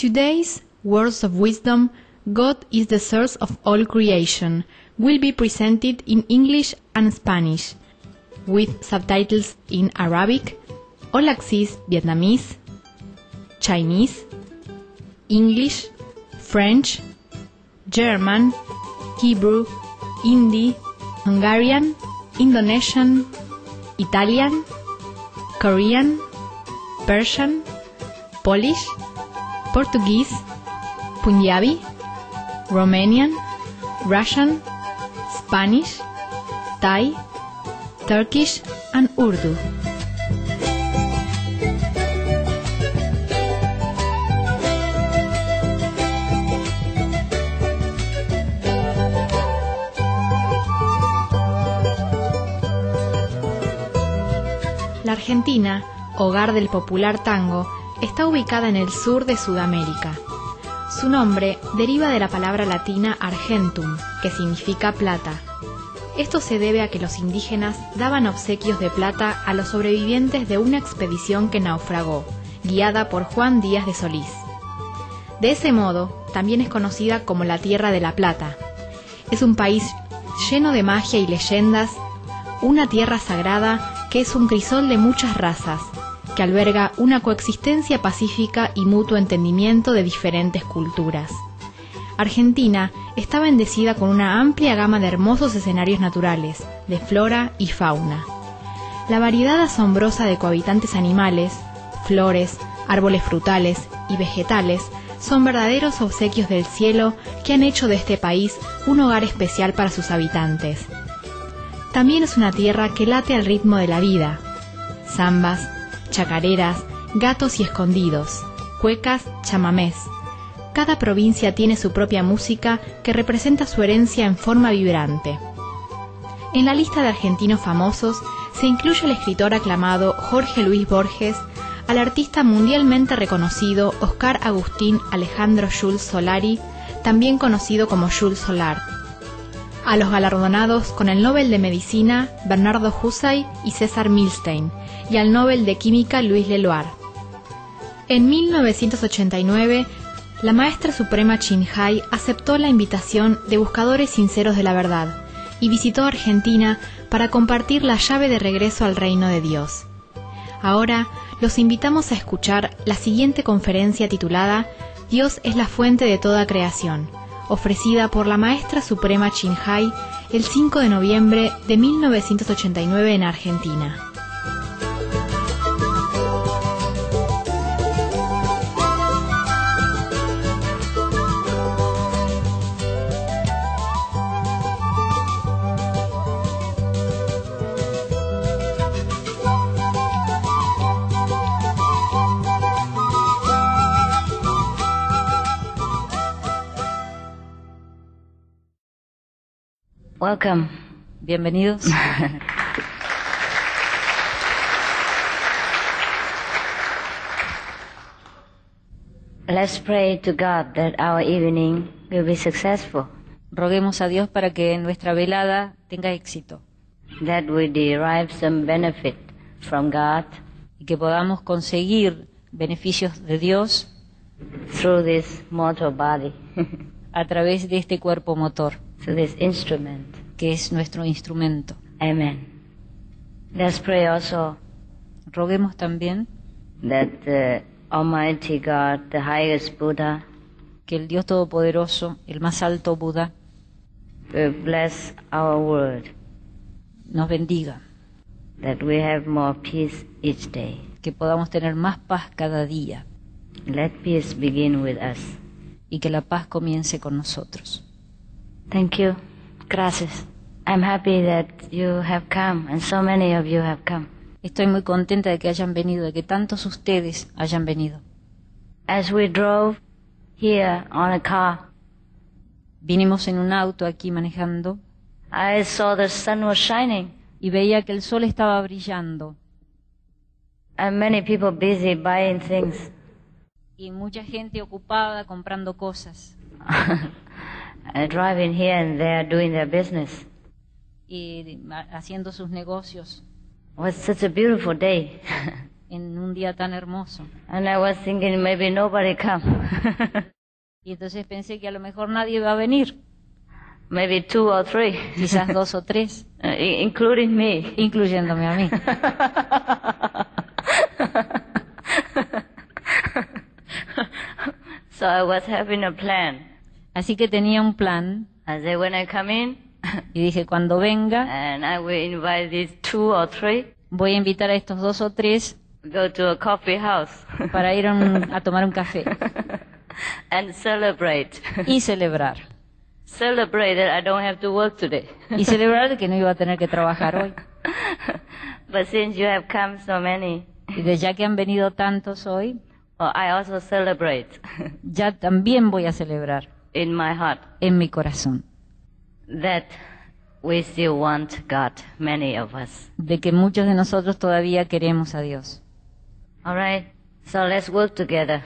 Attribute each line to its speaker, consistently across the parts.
Speaker 1: Today's Words of Wisdom, God is the source of all creation, will be presented in English and Spanish, with subtitles in Arabic, All Access Vietnamese, Chinese, English, French, German, Hebrew, Hindi, Hungarian, Indonesian, Italian, Korean, Persian, Polish, Portuguese, Punjabi, Romanian, Russian, Spanish, Thai, Turkish, and Urdu. La Argentina, hogar del popular tango, está ubicada en el sur de Sudamérica. Su nombre deriva de la palabra latina argentum, que significa plata. Esto se debe a que los indígenas daban obsequios de plata a los sobrevivientes de una expedición que naufragó, guiada por Juan Díaz de Solís. De ese modo, también es conocida como la Tierra de la Plata. Es un país lleno de magia y leyendas, una tierra sagrada que es un crisol de muchas razas, que alberga una coexistencia pacífica y mutuo entendimiento de diferentes culturas. Argentina está bendecida con una amplia gama de hermosos escenarios naturales, de flora y fauna. La variedad asombrosa de cohabitantes animales, flores, árboles frutales y vegetales son verdaderos obsequios del cielo que han hecho de este país un hogar especial para sus habitantes. También es una tierra que late al ritmo de la vida. Zambas, chacareras, gatos y escondidos, cuecas, chamamés. Cada provincia tiene su propia música que representa su herencia en forma vibrante. En la lista de argentinos famosos se incluye al escritor aclamado Jorge Luis Borges, al artista mundialmente reconocido Oscar Agustín Alejandro Jules Solari, también conocido como Jules Solar, a los galardonados con el Nobel de Medicina Bernardo Husay y César Milstein, y al Nobel de Química Luis Leloir. En 1989, la maestra suprema Ching Hai aceptó la invitación de buscadores sinceros de la verdad y visitó Argentina para compartir la llave de regreso al reino de Dios. Ahora los invitamos a escuchar la siguiente conferencia titulada Dios es la fuente de toda creación, ofrecida por la maestra suprema Ching Hai el 5 de noviembre de 1989 en Argentina.
Speaker 2: Welcome.
Speaker 3: Bienvenidos.
Speaker 2: Let's pray to God that our evening will be successful,
Speaker 3: Roguemos a Dios para que nuestra velada tenga éxito
Speaker 2: that we derive some benefit from God
Speaker 3: y que podamos conseguir beneficios de Dios
Speaker 2: through this mortal body,
Speaker 3: a través de este cuerpo motor,
Speaker 2: through this instrument.
Speaker 3: que es nuestro instrumento.
Speaker 2: Amen. Let's pray also
Speaker 3: Roguemos también
Speaker 2: that the Almighty God, the highest Buddha,
Speaker 3: que el Dios Todopoderoso, el más alto Buda,
Speaker 2: will bless our world,
Speaker 3: nos bendiga,
Speaker 2: that we have more peace each day.
Speaker 3: que podamos tener más paz cada día
Speaker 2: Let peace begin with us.
Speaker 3: y que la paz comience con nosotros.
Speaker 2: Thank you. Gracias. I'm happy that you have come, and so many of you have come.
Speaker 3: Estoy muy contenta de que hayan venido, de que tantos ustedes hayan venido.
Speaker 2: As we drove here on a car,
Speaker 3: Vinimos en un auto aquí manejando
Speaker 2: I saw the sun was shining,
Speaker 3: y veía que el sol estaba brillando
Speaker 2: and many people busy buying things.
Speaker 3: y mucha gente ocupada comprando cosas
Speaker 2: Driving here and there, doing their business.
Speaker 3: y haciendo sus negocios.
Speaker 2: It was such a beautiful day.
Speaker 3: en un día tan hermoso.
Speaker 2: And I was thinking maybe nobody come.
Speaker 3: Y entonces pensé que a lo mejor nadie va a venir,
Speaker 2: Maybe 2 or 3,
Speaker 3: quizás 2 o 3,
Speaker 2: including me.
Speaker 3: incluyéndome a mí.
Speaker 2: So I was having a plan.
Speaker 3: Así que tenía un plan
Speaker 2: I said, when I come in,
Speaker 3: y dije, cuando venga,
Speaker 2: and I will invite these 2 or 3,
Speaker 3: voy a invitar a estos 2 o 3
Speaker 2: go to a coffee house
Speaker 3: para ir a tomar un café
Speaker 2: and celebrate.
Speaker 3: y celebrar.
Speaker 2: Celebrate that I don't have to work today.
Speaker 3: Y celebrar que no iba a tener que trabajar hoy.
Speaker 2: But since you have come so many,
Speaker 3: Y de ya que han venido tantos hoy,
Speaker 2: I also celebrate
Speaker 3: ya también voy a celebrar
Speaker 2: in my heart
Speaker 3: en mi corazón
Speaker 2: that we still want God, many of us.
Speaker 3: de que muchos de nosotros todavía queremos a Dios.
Speaker 2: All right? So let's work together.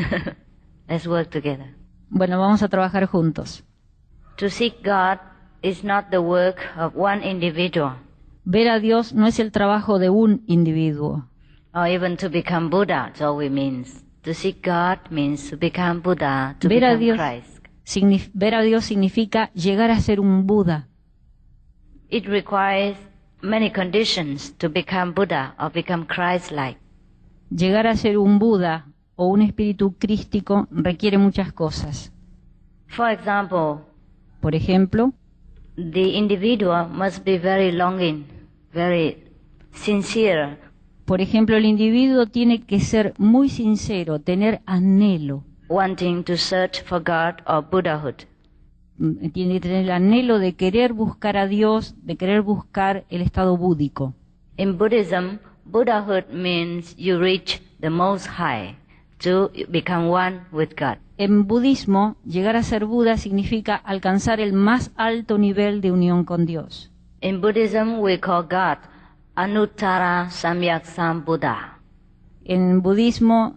Speaker 2: Let's work together.
Speaker 3: Bueno, vamos a trabajar juntos.
Speaker 2: To seek God is not the work of one individual,
Speaker 3: Ver a Dios no es el trabajo de un individuo,
Speaker 2: or even to become Buddha. That's all it means. To seek God means to become Buddha, to
Speaker 3: Ver a
Speaker 2: become
Speaker 3: Dios,
Speaker 2: Christ.
Speaker 3: ver a Dios significa llegar a ser un Buda.
Speaker 2: It requires many conditions to become Buddha or become Christ-like.
Speaker 3: Llegar a ser un Buda o un espíritu crístico requiere muchas cosas.
Speaker 2: For example,
Speaker 3: Por ejemplo,
Speaker 2: the individual must be very longing, very sincere,
Speaker 3: el individuo tiene que ser muy sincero, tener anhelo.
Speaker 2: wanting to search for God or Buddhahood.
Speaker 3: Tiene que tener el anhelo de querer buscar a Dios, de querer buscar el estado búdico.
Speaker 2: In Buddhism, Buddhahood means you reach the Most High, to become one with God.
Speaker 3: En budismo, llegar a ser Buda significa alcanzar el más alto nivel de unión con Dios.
Speaker 2: In Buddhism, we call God Anuttara Samyak Sambuddha.
Speaker 3: En budismo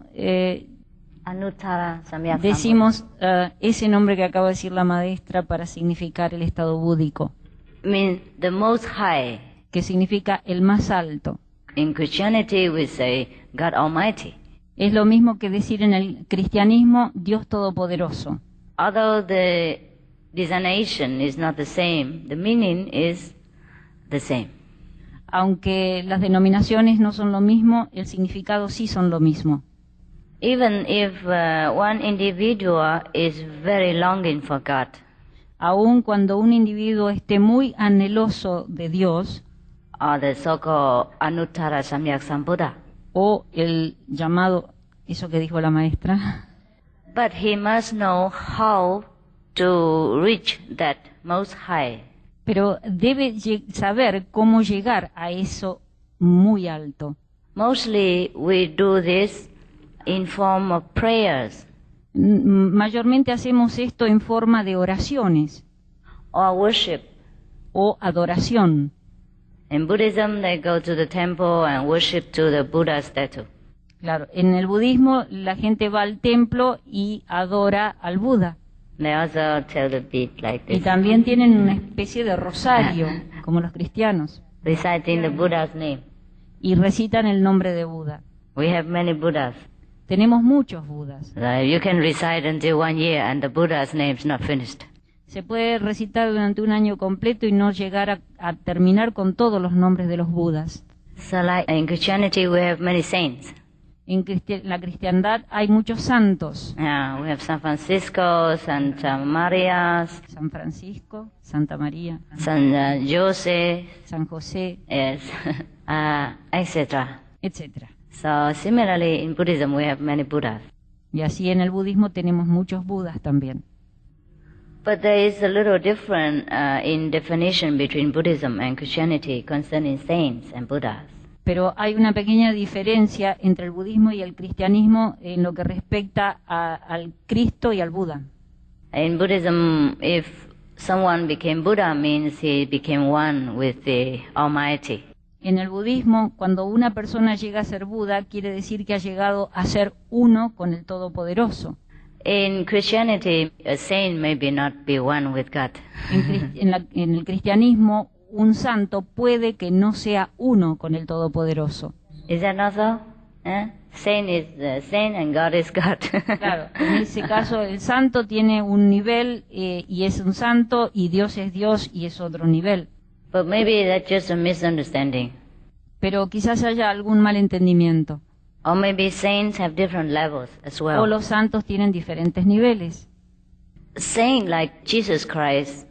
Speaker 2: Anuttara Samyak Sambuddha.
Speaker 3: decimos ese nombre que acaba de decir la maestra para significar el estado búdico,
Speaker 2: Means the Most High.
Speaker 3: que significa el más alto.
Speaker 2: In Christianity, we say God Almighty.
Speaker 3: Es lo mismo que decir en el cristianismo Dios Todopoderoso.
Speaker 2: Although the designation is not the same, the meaning is the same.
Speaker 3: Aunque las denominaciones no son lo mismo, el significado sí son lo mismo.
Speaker 2: Even if one individual is very longing for God,
Speaker 3: Aun cuando un individuo esté muy anheloso de Dios,
Speaker 2: or the so-called Anuttara Samyak Sambuddha,
Speaker 3: o el llamado, eso que dijo la maestra,
Speaker 2: but he must know how to reach that Most High.
Speaker 3: pero debe saber cómo llegar a eso muy alto.
Speaker 2: Mostly we do this in form of prayers
Speaker 3: Mayormente hacemos esto en forma de oraciones
Speaker 2: or worship.
Speaker 3: o adoración.
Speaker 2: In Buddhism, they go to the temple and worship to the Buddha statue.
Speaker 3: Claro, en el budismo la gente va al templo y adora al Buda.
Speaker 2: They also tell the bead like
Speaker 3: Y
Speaker 2: this,
Speaker 3: también tienen una especie de rosario, como los cristianos,
Speaker 2: reciting the Buddha's name.
Speaker 3: y recitan el nombre de Buda.
Speaker 2: We have many Buddhas.
Speaker 3: Tenemos muchos Budas.
Speaker 2: You can recite until 1 year and the Buddha's name is not finished.
Speaker 3: Se puede recitar durante un año completo y no llegar a terminar con todos los nombres de los Budas.
Speaker 2: So like in Christianity, we have many saints.
Speaker 3: En la cristiandad hay muchos santos.
Speaker 2: We have San Francisco, Santa Maria,
Speaker 3: San Francisco, Santa María,
Speaker 2: San Jose,
Speaker 3: San José,
Speaker 2: yes, etc.
Speaker 3: etc.
Speaker 2: So similarly, in Buddhism, we have many Buddhas.
Speaker 3: Y así en el budismo tenemos muchos Budas también.
Speaker 2: But there is a little difference in definition between Buddhism and Christianity concerning saints and Buddhas.
Speaker 3: Pero hay una pequeña diferencia entre el budismo y el cristianismo en lo que respecta al Cristo y al Buda.
Speaker 2: In Buddhism, if someone became Buddha, means he became one with the Almighty.
Speaker 3: En el budismo, cuando una persona llega a ser Buda, quiere decir que ha llegado a ser uno con el Todopoderoso.
Speaker 2: In Christianity, a saint maybe not be one with God.
Speaker 3: En el cristianismo, un santo puede que no sea uno con el Todopoderoso.
Speaker 2: Is that not so? Saint is saint and God is God.
Speaker 3: Claro, en ese caso el santo tiene un nivel y es un santo, y Dios es Dios y es otro nivel.
Speaker 2: But maybe that's just a misunderstanding.
Speaker 3: Pero quizás haya algún malentendimiento.
Speaker 2: Or maybe saints have different levels as
Speaker 3: O
Speaker 2: well.
Speaker 3: los santos tienen diferentes niveles.
Speaker 2: Saint like Jesus Christ,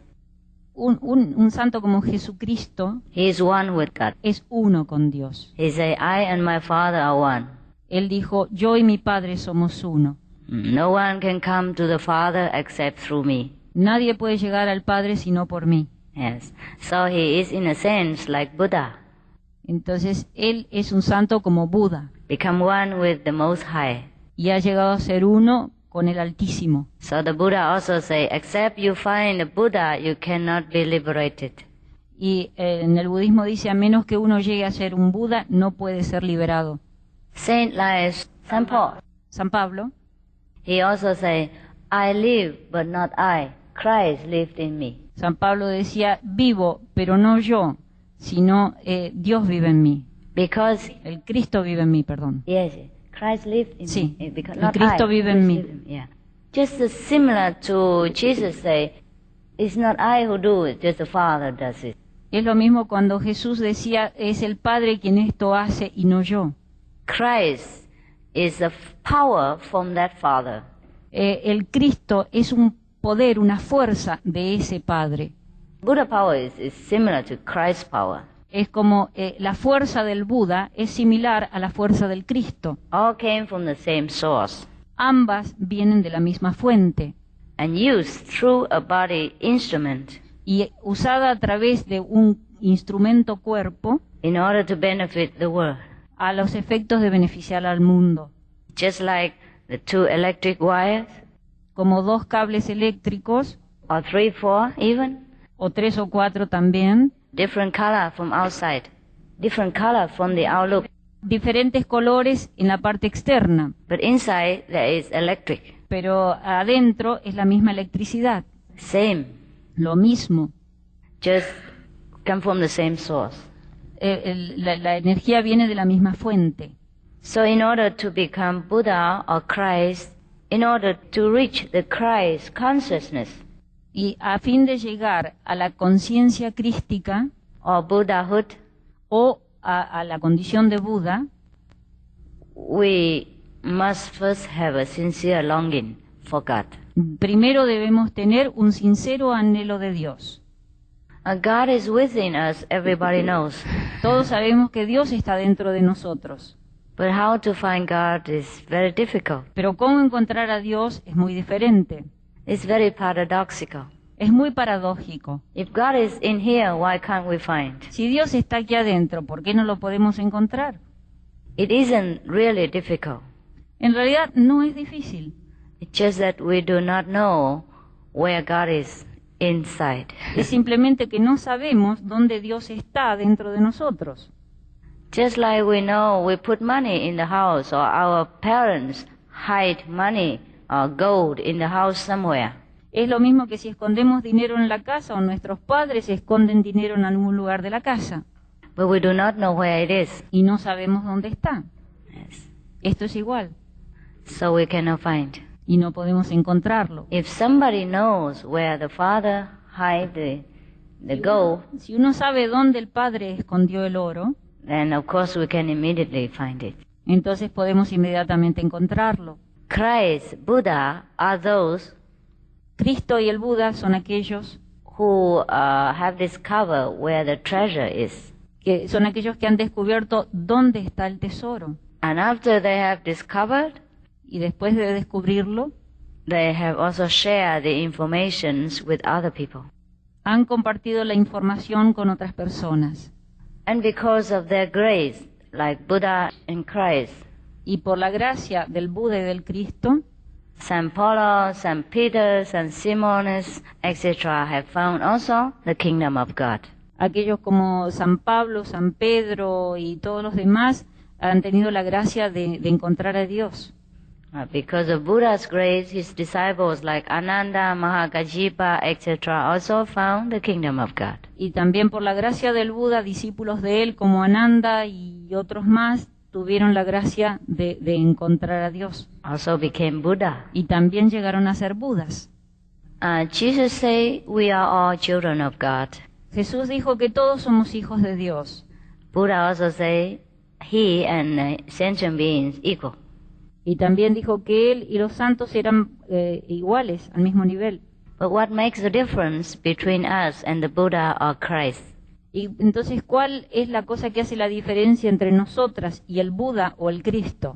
Speaker 3: Un santo como Jesucristo
Speaker 2: he is one with God.
Speaker 3: es uno con Dios.
Speaker 2: He said, I and my Father are one.
Speaker 3: Él dijo, yo y mi Padre somos uno.
Speaker 2: No one can come to the Father except through me.
Speaker 3: Nadie puede llegar al Padre sino por mí.
Speaker 2: Yes. So he is in a sense like Buddha,
Speaker 3: Entonces, Él es un santo como Buda
Speaker 2: become one with the Most High.
Speaker 3: y ha llegado a ser uno con el Altísimo.
Speaker 2: So the Buddha also say, except you find a Buddha, you cannot be liberated.
Speaker 3: Y en el budismo dice, a menos que uno llegue a ser un Buda, no puede ser liberado.
Speaker 2: Saint like Saint Paul,
Speaker 3: San Pablo,
Speaker 2: he also say, I live, but not I. Christ lived in me.
Speaker 3: San Pablo decía, vivo, pero no yo, sino Dios vive en mí.
Speaker 2: Because,
Speaker 3: El Cristo vive en mí, perdón.
Speaker 2: yes, Christ lived in
Speaker 3: Sí,
Speaker 2: me. Because
Speaker 3: el
Speaker 2: not
Speaker 3: Cristo
Speaker 2: I,
Speaker 3: vive en
Speaker 2: Christ
Speaker 3: mí.
Speaker 2: lived in me. Yeah. Just similar to Jesus say, it's not I who do it, just the Father does it.
Speaker 3: Es lo mismo cuando Jesús decía, es el Padre quien esto hace y no yo.
Speaker 2: Christ is the power from that Father.
Speaker 3: El Cristo es un poder, una fuerza de ese Padre.
Speaker 2: Buddha power is similar to Christ's power.
Speaker 3: Es como la fuerza del Buda es similar a la fuerza del Cristo.
Speaker 2: All came from the same source
Speaker 3: Ambas vienen de la misma fuente
Speaker 2: and used through a body instrument
Speaker 3: y usada a través de un instrumento cuerpo
Speaker 2: in order to benefit the world.
Speaker 3: a los efectos de beneficiar al mundo.
Speaker 2: Just like the two electric wires,
Speaker 3: Como dos cables eléctricos,
Speaker 2: or 3, 4 even,
Speaker 3: o 3 o 4 también,
Speaker 2: different color from outside, different color from the outlook.
Speaker 3: diferentes colores en la parte externa,
Speaker 2: But inside there is electric.
Speaker 3: pero adentro es la misma electricidad,
Speaker 2: Same,
Speaker 3: lo mismo.
Speaker 2: just come from the same source.
Speaker 3: La energía viene de la misma fuente.
Speaker 2: So in order to become Buddha or Christ, in order to reach the Christ consciousness
Speaker 3: Y a fin de llegar a la conciencia crística
Speaker 2: or Buddhahood,
Speaker 3: o a la condición de Buda,
Speaker 2: we must first have a sincere longing for God.
Speaker 3: primero debemos tener un sincero anhelo de Dios.
Speaker 2: God is within us, everybody knows.
Speaker 3: Todos sabemos que Dios está dentro de nosotros,
Speaker 2: But how to find God is very difficult.
Speaker 3: pero cómo encontrar a Dios es muy diferente.
Speaker 2: It's very paradoxical.
Speaker 3: Es muy paradójico.
Speaker 2: If God is in here, why can't we find?
Speaker 3: Si Dios está aquí adentro, ¿por qué no lo podemos encontrar?
Speaker 2: It isn't really difficult.
Speaker 3: En realidad no es difícil.
Speaker 2: It's just that we do not know where God is inside.
Speaker 3: Es simplemente que no sabemos dónde Dios está dentro de nosotros.
Speaker 2: Just like we know we put money in the house, or our parents hide money or gold in the house somewhere.
Speaker 3: Es lo mismo que si escondemos dinero en la casa o nuestros padres esconden dinero en algún lugar de la casa
Speaker 2: But we do not know where it is.
Speaker 3: y no sabemos dónde está.
Speaker 2: Yes.
Speaker 3: Esto es igual
Speaker 2: So we cannot find.
Speaker 3: y no podemos encontrarlo.
Speaker 2: If somebody knows where the Father hide the gold,
Speaker 3: Si uno sabe dónde el Padre escondió el oro,
Speaker 2: then of course we can immediately find it.
Speaker 3: entonces podemos inmediatamente encontrarlo.
Speaker 2: Christ, Buddha are those
Speaker 3: Cristo y el Buda son aquellos
Speaker 2: who have discovered where the treasure is.
Speaker 3: que son aquellos que han descubierto dónde está el tesoro.
Speaker 2: And after they have discovered,
Speaker 3: Y después de descubrirlo,
Speaker 2: they have also shared the informations with other people.
Speaker 3: han compartido la información con otras personas.
Speaker 2: And because of their grace, like Buddha and Christ,
Speaker 3: Y por la gracia del Buda y del Cristo,
Speaker 2: St. Paul, St. Peter, St. Simonis, etc. have found also the kingdom of God.
Speaker 3: aquellos como San Pablo, San Pedro y todos los demás han tenido la gracia de encontrar a Dios.
Speaker 2: Because of Buddha's grace, his disciples like Ananda, Mahakajipa, etc. also found the kingdom of God.
Speaker 3: Y también por la gracia del Buda, discípulos de él como Ananda y otros más tuvieron la gracia de encontrar a Dios
Speaker 2: also became Buddha.
Speaker 3: y también llegaron a ser Budas.
Speaker 2: Jesus said we are all children of God.
Speaker 3: Jesús dijo que todos somos hijos de Dios.
Speaker 2: Buddha also said he and sentient beings equal.
Speaker 3: Y también dijo que él y los santos eran iguales, al mismo nivel.
Speaker 2: But what makes the difference between us and the Buddha or Christ?
Speaker 3: Y entonces, ¿cuál es la cosa que hace la diferencia entre nosotras y el Buda o el Cristo?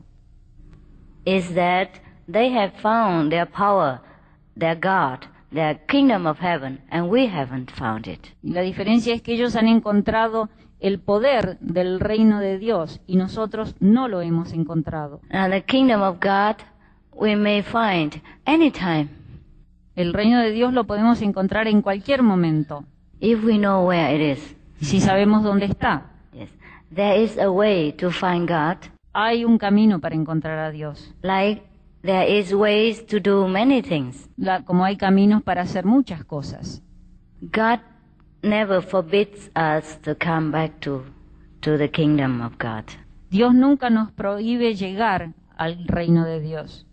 Speaker 2: Is that they have found their power, their God, their kingdom of heaven, and we haven't found it.
Speaker 3: Y la diferencia es que ellos han encontrado el poder del reino de Dios y nosotros no lo hemos encontrado.
Speaker 2: Now the kingdom of God we may find anytime
Speaker 3: El reino de Dios lo podemos encontrar en cualquier momento,
Speaker 2: if we know where it is.
Speaker 3: si sabemos dónde está.
Speaker 2: Yes. There is a way to find God,
Speaker 3: Hay un camino para encontrar a Dios,
Speaker 2: like there is ways to do many things.
Speaker 3: como hay caminos para hacer muchas cosas.
Speaker 2: God never forbids us to come back to the kingdom of God.
Speaker 3: Dios nunca nos prohíbe llegar al reino de Dios.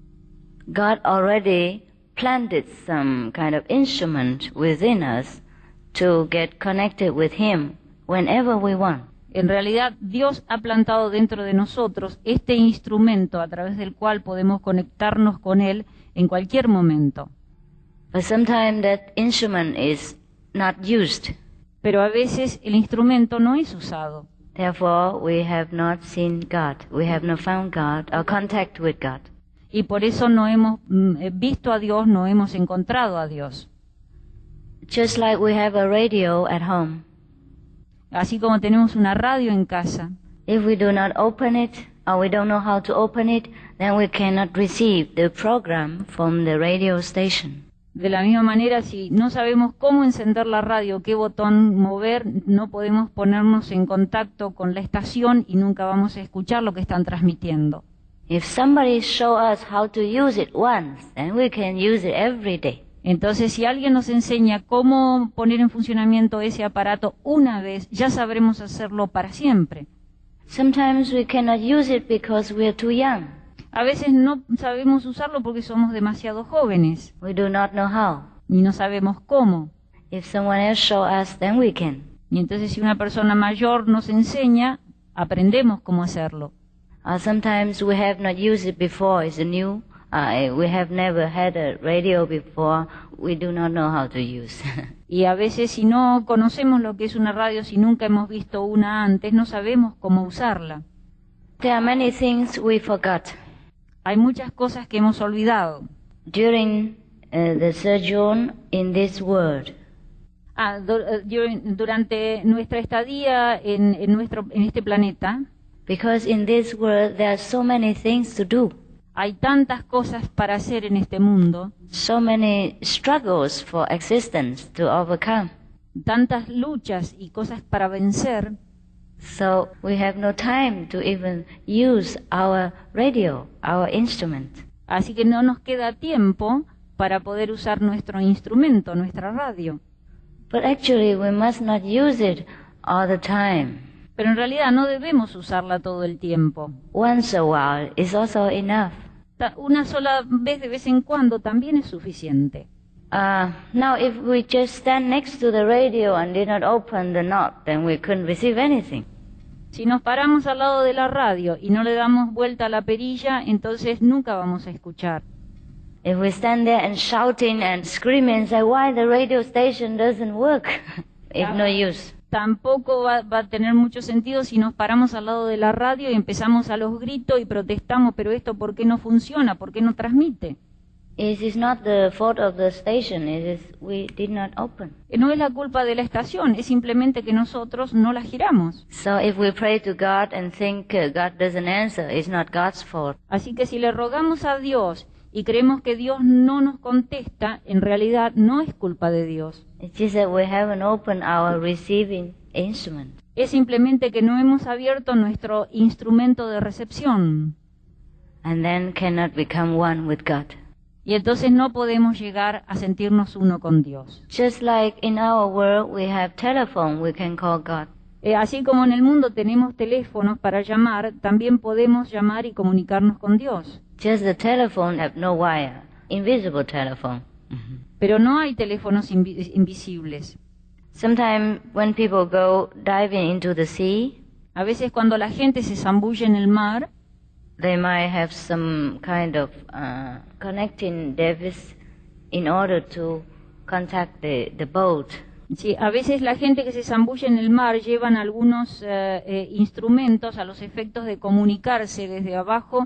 Speaker 2: God already planted some kind of instrument within us to get connected with Him whenever we want.
Speaker 3: En realidad, Dios ha plantado dentro de nosotros este instrumento a través del cual podemos conectarnos con Él en cualquier momento.
Speaker 2: But sometimes that instrument is not used.
Speaker 3: Pero a veces el instrumento no es usado.
Speaker 2: Therefore, we have not seen God. We have not found God or contact with God.
Speaker 3: Y por eso no hemos visto a Dios, no hemos encontrado a Dios.
Speaker 2: Just like we have a radio at home.
Speaker 3: Así como tenemos una radio en casa,
Speaker 2: If we do not open it or we don't know how to open it, then we cannot receive the program from the radio station.
Speaker 3: de la misma manera, si no sabemos cómo encender la radio, qué botón mover, no podemos ponernos en contacto con la estación y nunca vamos a escuchar lo que están transmitiendo.
Speaker 2: If somebody show us how to use it once, then we can use it every day.
Speaker 3: Entonces, si alguien nos enseña cómo poner en funcionamiento ese aparato una vez, ya sabremos hacerlo para siempre.
Speaker 2: Sometimes we cannot use it because we are too young.
Speaker 3: A veces no sabemos usarlo porque somos demasiado jóvenes
Speaker 2: We do not know how.
Speaker 3: y no sabemos cómo.
Speaker 2: If someone else show us, then we can.
Speaker 3: Y entonces, si una persona mayor nos enseña, aprendemos cómo hacerlo.
Speaker 2: Sometimes we have not used it before. It's new. We have never had a radio before. We do not know how to use.
Speaker 3: Y a veces, si no conocemos lo que es una radio, si nunca hemos visto una antes, no sabemos cómo usarla.
Speaker 2: There are many things we forgot.
Speaker 3: Hay muchas cosas que hemos olvidado.
Speaker 2: During the sojourn in this world,
Speaker 3: Durante nuestra estadía en este planeta,
Speaker 2: because in this world there are so many things to do,
Speaker 3: hay tantas cosas para hacer en este mundo,
Speaker 2: so many struggles for existence to overcome.
Speaker 3: tantas luchas y cosas para vencer,
Speaker 2: So we have no time to even use our radio, our instrument.
Speaker 3: así que no nos queda tiempo para poder usar nuestro instrumento, nuestra radio.
Speaker 2: But actually we must not use it all the time.
Speaker 3: Pero en realidad no debemos usarla todo el tiempo.
Speaker 2: Once a while is also enough.
Speaker 3: Una sola vez, de vez en cuando, también es suficiente.
Speaker 2: Now if we just stand next to the radio and did not open the knob, then we couldn't receive anything.
Speaker 3: Si nos paramos al lado de la radio y no le damos vuelta a la perilla, entonces nunca vamos a escuchar.
Speaker 2: If we stand there and shouting and screaming and say, why the radio station doesn't work? It's no use.
Speaker 3: Tampoco va a tener mucho sentido si nos paramos al lado de la radio y empezamos a los gritos y protestamos, pero esto ¿por qué no funciona? ¿Por qué no transmite?
Speaker 2: It is not the fault of the station, it is we did not open.
Speaker 3: No es la culpa de la estación, es simplemente que nosotros no la giramos.
Speaker 2: So if we pray to God and think God doesn't answer, it's not God's fault.
Speaker 3: Así que si le rogamos a Dios y creemos que Dios no nos contesta, en realidad no es culpa de Dios.
Speaker 2: It's just that we haven't opened our receiving instrument.
Speaker 3: Es simplemente que no hemos abierto nuestro instrumento de recepción.
Speaker 2: And then cannot become one with God.
Speaker 3: Y entonces no podemos llegar a sentirnos uno con Dios.
Speaker 2: Just like in our world we have telephone, we can call God.
Speaker 3: Así como en el mundo tenemos teléfonos para llamar, también podemos llamar y comunicarnos con Dios.
Speaker 2: Just the telephone have no wire, invisible telephone.
Speaker 3: Pero no hay teléfonos invisibles.
Speaker 2: Sometimes when people go diving into the sea,
Speaker 3: A veces cuando la gente se zambulle en el mar,
Speaker 2: they might have some kind of connecting device in order to contact the boat.
Speaker 3: sí, a veces la gente que se zambulle en el mar llevan algunos instrumentos a los efectos de comunicarse desde abajo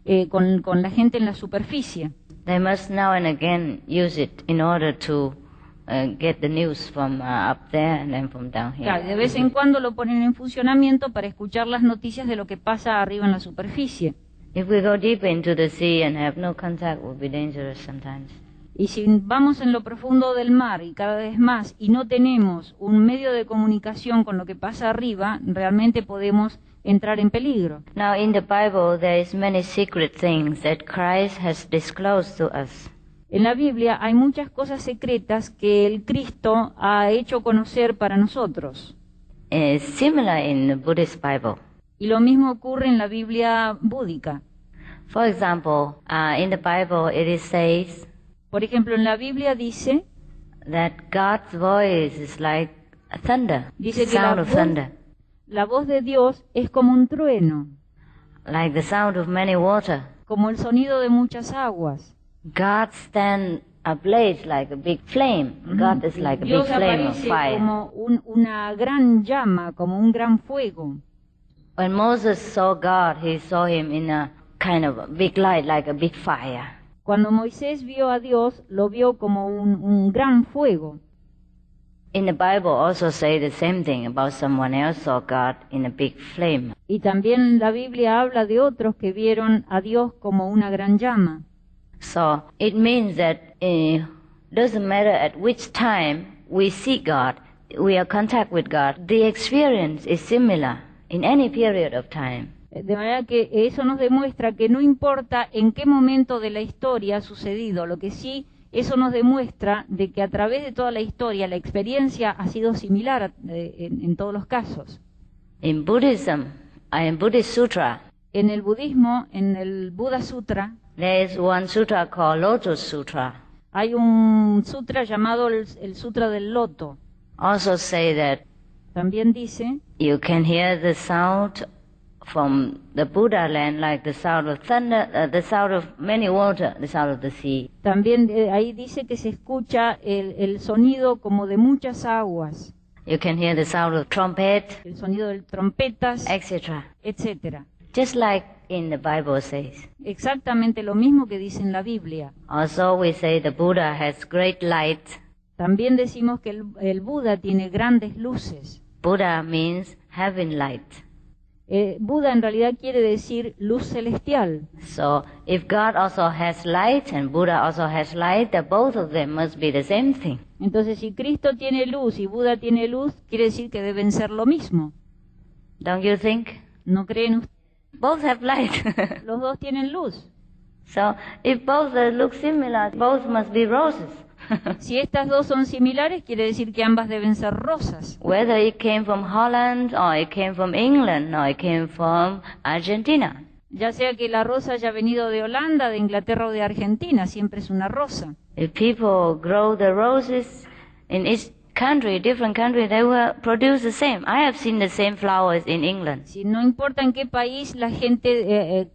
Speaker 3: con la gente en la superficie.
Speaker 2: They must now and again use it in order to get the news from up there and then from down here.
Speaker 3: Claro, de vez en cuando lo ponen en funcionamiento para escuchar las noticias de lo que pasa arriba en la superficie.
Speaker 2: If we go deeper into the sea and have no contact, it will be dangerous sometimes.
Speaker 3: Y si vamos en lo profundo del mar y cada vez más y no tenemos un medio de comunicación con lo que pasa arriba, realmente podemos entrar en peligro.
Speaker 2: Now in the Bible there is many secret things that Christ has disclosed to us.
Speaker 3: En la Biblia hay muchas cosas secretas que el Cristo ha hecho conocer para nosotros.
Speaker 2: It's similar in the Buddhist Bible.
Speaker 3: Y lo mismo ocurre en la Biblia búdica.
Speaker 2: For example, in the Bible it says
Speaker 3: Por ejemplo, en la Biblia dice
Speaker 2: that God's voice is like a thunder,
Speaker 3: Dice que
Speaker 2: sound of thunder,
Speaker 3: la voz de Dios es como un trueno,
Speaker 2: like the sound of many water.
Speaker 3: como el sonido de muchas aguas.
Speaker 2: God stand ablaze like a big flame. God is like a big
Speaker 3: Dios
Speaker 2: flame of
Speaker 3: aparece
Speaker 2: fire.
Speaker 3: como una gran llama, como un gran fuego.
Speaker 2: When Moses saw God, he saw him in a kind of a big light, like a big fire.
Speaker 3: Cuando Moisés vio a Dios, lo vio como un gran fuego.
Speaker 2: In the Bible also say the same thing about someone else saw God in a big flame.
Speaker 3: Y también la Biblia habla de otros que vieron a Dios como una gran llama.
Speaker 2: So it means that doesn't matter at which time we see God, we are in contact with God, the experience is similar in any period of time.
Speaker 3: De manera que eso nos demuestra que no importa en qué momento de la historia ha sucedido, lo que sí, eso nos demuestra de que a través de toda la historia la experiencia ha sido similar en todos los casos.
Speaker 2: In Buddhism, in Buddhist Sutra,
Speaker 3: En el budismo, en el Buddha Sutra,
Speaker 2: there is one sutra called Lotus Sutra.
Speaker 3: hay un sutra llamado el Sutra del Loto.
Speaker 2: Also say that
Speaker 3: También dice
Speaker 2: you can hear the sound from the Buddha land like the sound of thunder, the sound of many water, the sound of the sea.
Speaker 3: También ahí dice que se escucha el sonido como de muchas aguas,
Speaker 2: You can hear the sound of trumpet,
Speaker 3: el sonido de trompetas,
Speaker 2: etc.
Speaker 3: etcétera.
Speaker 2: Just like in the Bible says.
Speaker 3: Exactamente lo mismo que dice en la Biblia.
Speaker 2: Also we say the Buddha has great light.
Speaker 3: También decimos que el Buda tiene grandes luces.
Speaker 2: Buddha means heaven light.
Speaker 3: Buda en realidad quiere decir luz celestial.
Speaker 2: So if God also has light and Buddha also has light, then both of them must be the same thing.
Speaker 3: Entonces, si Cristo tiene luz y Buda tiene luz, quiere decir que deben ser lo mismo.
Speaker 2: Don't you think?
Speaker 3: ¿No creen ustedes?
Speaker 2: Both have light.
Speaker 3: Los dos tienen luz.
Speaker 2: So if both look similar, both must be roses.
Speaker 3: Si estas dos son similares, quiere decir que ambas deben ser rosas.
Speaker 2: Whether it came from Holland or it came from England or it came from Argentina.
Speaker 3: Ya sea que la rosa haya venido de Holanda, de Inglaterra o de Argentina, siempre es una rosa.
Speaker 2: If people grow the roses in each country, different country, they will produce the same. I have seen the same flowers in England.
Speaker 3: Si no importa en qué país la gente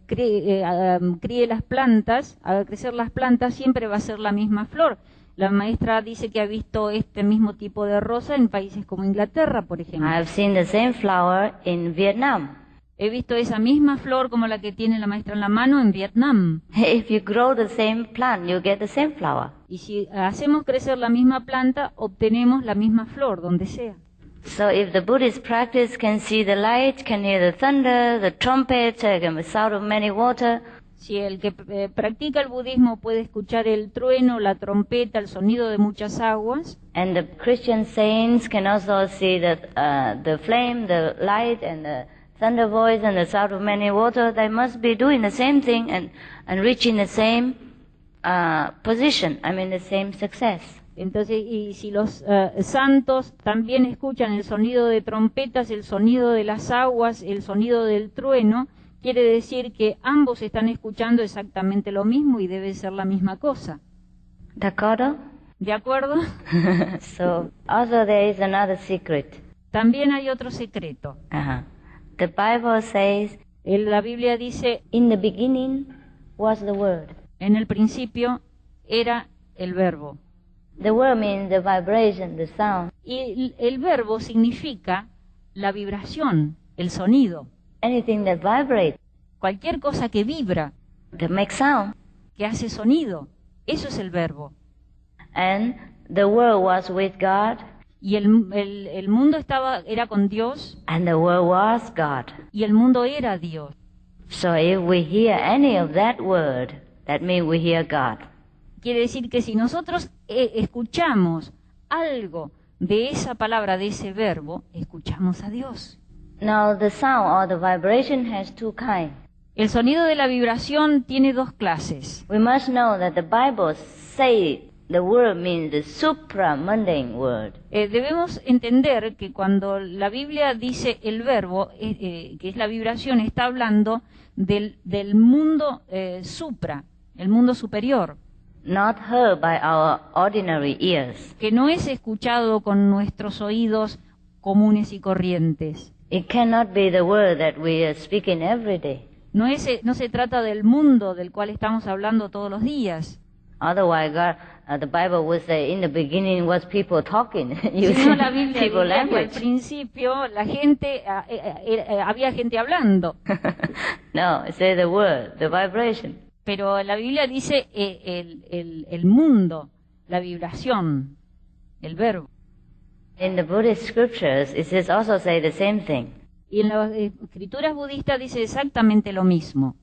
Speaker 3: críe las plantas, haga crecer las plantas, siempre va a ser la misma flor. La maestra dice que ha visto este mismo tipo de rosa en países como Inglaterra, por ejemplo.
Speaker 2: I have seen the same flower in Vietnam.
Speaker 3: He visto esa misma flor como la que tiene la maestra en la mano en Vietnam.
Speaker 2: If you grow the same plant, you get the same flower.
Speaker 3: Y si hacemos crecer la misma planta, obtenemos la misma flor, donde sea.
Speaker 2: So if the Buddhist practice can see the light, can hear the thunder, the trumpet, the sound of many water,
Speaker 3: Si el que practica el budismo puede escuchar el trueno, la trompeta, el sonido de muchas aguas,
Speaker 2: and the Christian saints can also see the flame, the light, and the thunder voice, and the sound of many water, they must be doing the same thing and reaching the same position, I mean the same success.
Speaker 3: Entonces, y si los santos también escuchan el sonido de trompetas, el sonido de las aguas, el sonido del trueno, quiere decir que ambos están escuchando exactamente lo mismo y debe ser la misma cosa.
Speaker 2: Dakota?
Speaker 3: ¿De acuerdo?
Speaker 2: So, also there is another secret.
Speaker 3: También hay otro secreto.
Speaker 2: The Bible says,
Speaker 3: La Biblia dice,
Speaker 2: in the beginning was the Word.
Speaker 3: en el principio era el verbo.
Speaker 2: The Word means the vibration, the sound.
Speaker 3: Y el verbo significa la vibración, el sonido.
Speaker 2: Anything that vibrates,
Speaker 3: Cualquier cosa que vibra,
Speaker 2: that makes sound.
Speaker 3: que hace sonido, eso es el verbo.
Speaker 2: And the Word was with God,
Speaker 3: Y el mundo era con Dios,
Speaker 2: and the Word was God.
Speaker 3: y el mundo era Dios.
Speaker 2: So if we hear any of that word, that means we hear God.
Speaker 3: Quiere decir que si nosotros escuchamos algo de esa palabra, de ese verbo, escuchamos a Dios.
Speaker 2: Now the sound or the vibration has two kinds.
Speaker 3: El sonido de la vibración tiene dos clases.
Speaker 2: We must know that the Bible says the word means the supramundane word.
Speaker 3: Debemos entender que cuando la Biblia dice el verbo, que es la vibración, está hablando del mundo supra, el mundo superior,
Speaker 2: Not heard by our ordinary ears.
Speaker 3: que no es escuchado con nuestros oídos comunes y corrientes.
Speaker 2: It cannot be the word that we are speaking every day.
Speaker 3: No se trata del mundo del cual estamos hablando todos los días.
Speaker 2: Otherwise, the Bible would say, in the beginning was people talking.
Speaker 3: Si
Speaker 2: Using
Speaker 3: no, la Biblia
Speaker 2: people
Speaker 3: diría que al
Speaker 2: language.
Speaker 3: principio la gente, había gente hablando.
Speaker 2: No, it says the word, the vibration.
Speaker 3: Pero la Biblia dice el mundo, la vibración, el verbo.
Speaker 2: In the Buddhist scriptures, it says also say the same thing.
Speaker 3: Y en las escrituras budistas dice exactamente lo mismo.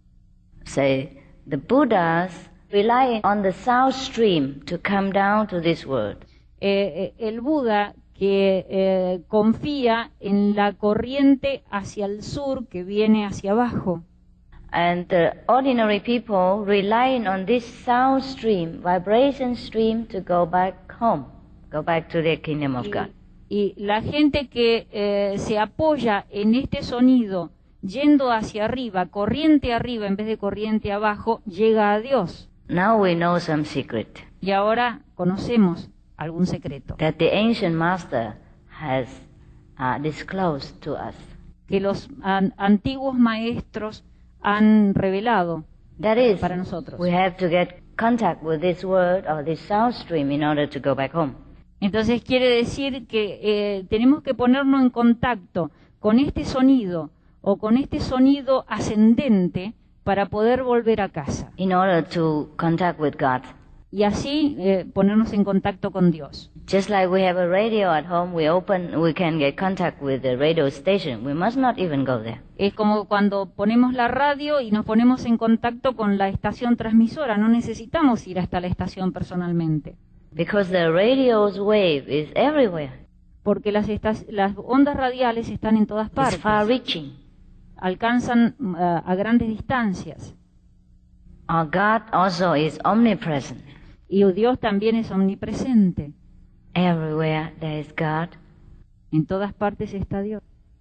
Speaker 2: Say, the Buddhas rely on the south stream to come down to this world.
Speaker 3: El Buda que confía en la corriente hacia el sur que viene hacia abajo.
Speaker 2: And the ordinary people relying on this sound stream, vibration stream, to go back home, go back to their kingdom of God.
Speaker 3: Y la gente que se apoya en este sonido yendo hacia arriba, corriente arriba en vez de corriente abajo, llega a Dios.
Speaker 2: Now we know some secret
Speaker 3: Y ahora conocemos algún secreto
Speaker 2: that the ancient master has disclosed to us.
Speaker 3: que los antiguos maestros han revelado
Speaker 2: That is,
Speaker 3: para nosotros.
Speaker 2: we have to get contact with this word or this sound stream in order to go back home.
Speaker 3: Entonces quiere decir que tenemos que ponernos en contacto con este sonido o con este sonido ascendente para poder volver a casa
Speaker 2: In order to contact with God.
Speaker 3: y así ponernos en contacto con Dios.
Speaker 2: Just like we have a radio at home, we can get contact with the radio station. We must not even go there.
Speaker 3: Es como cuando ponemos la radio y nos ponemos en contacto con la estación transmisora, no necesitamos ir hasta la estación personalmente,
Speaker 2: Because the radio's wave is everywhere.
Speaker 3: porque las ondas radiales están en todas
Speaker 2: It's
Speaker 3: partes,
Speaker 2: far reaching.
Speaker 3: alcanzan a grandes distancias.
Speaker 2: Our God also is omnipresent.
Speaker 3: Y Dios también es omnipresente.
Speaker 2: Everywhere there is God.
Speaker 3: En todas partes está Dios.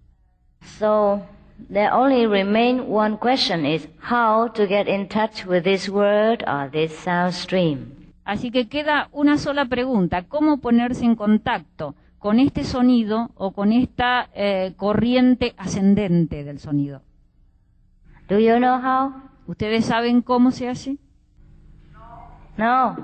Speaker 2: So there only remain one question is how to get in touch with this word or this sound stream.
Speaker 3: Así que queda una sola pregunta: ¿cómo ponerse en contacto con este sonido o con esta corriente ascendente del sonido?
Speaker 2: Do you know how?
Speaker 3: ¿Ustedes saben cómo se hace?
Speaker 2: No.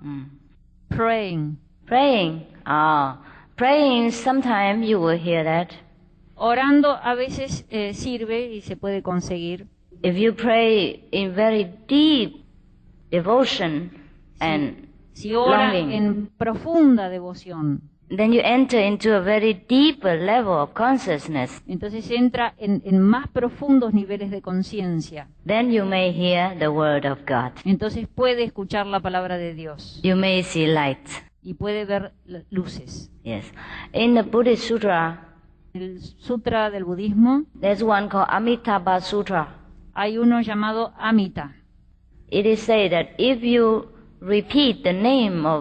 Speaker 3: Praying.
Speaker 2: Praying. Praying, sometimes you will hear that.
Speaker 3: Orando a veces sirve y se puede conseguir.
Speaker 2: If you pray in very deep devotion and
Speaker 3: Si ora
Speaker 2: longing,
Speaker 3: en profunda devoción,
Speaker 2: then you enter into a very deeper level of consciousness.
Speaker 3: entonces entra en más profundos niveles de conciencia.
Speaker 2: Then you may hear the word of God.
Speaker 3: Entonces puede escuchar la palabra de Dios
Speaker 2: You may see light.
Speaker 3: y puede ver luces.
Speaker 2: Yes. In the Buddhist Sutra,
Speaker 3: El sutra del budismo
Speaker 2: there's one called Amitabha Sutra.
Speaker 3: hay uno llamado Amita.
Speaker 2: It is said that if you repeat the name of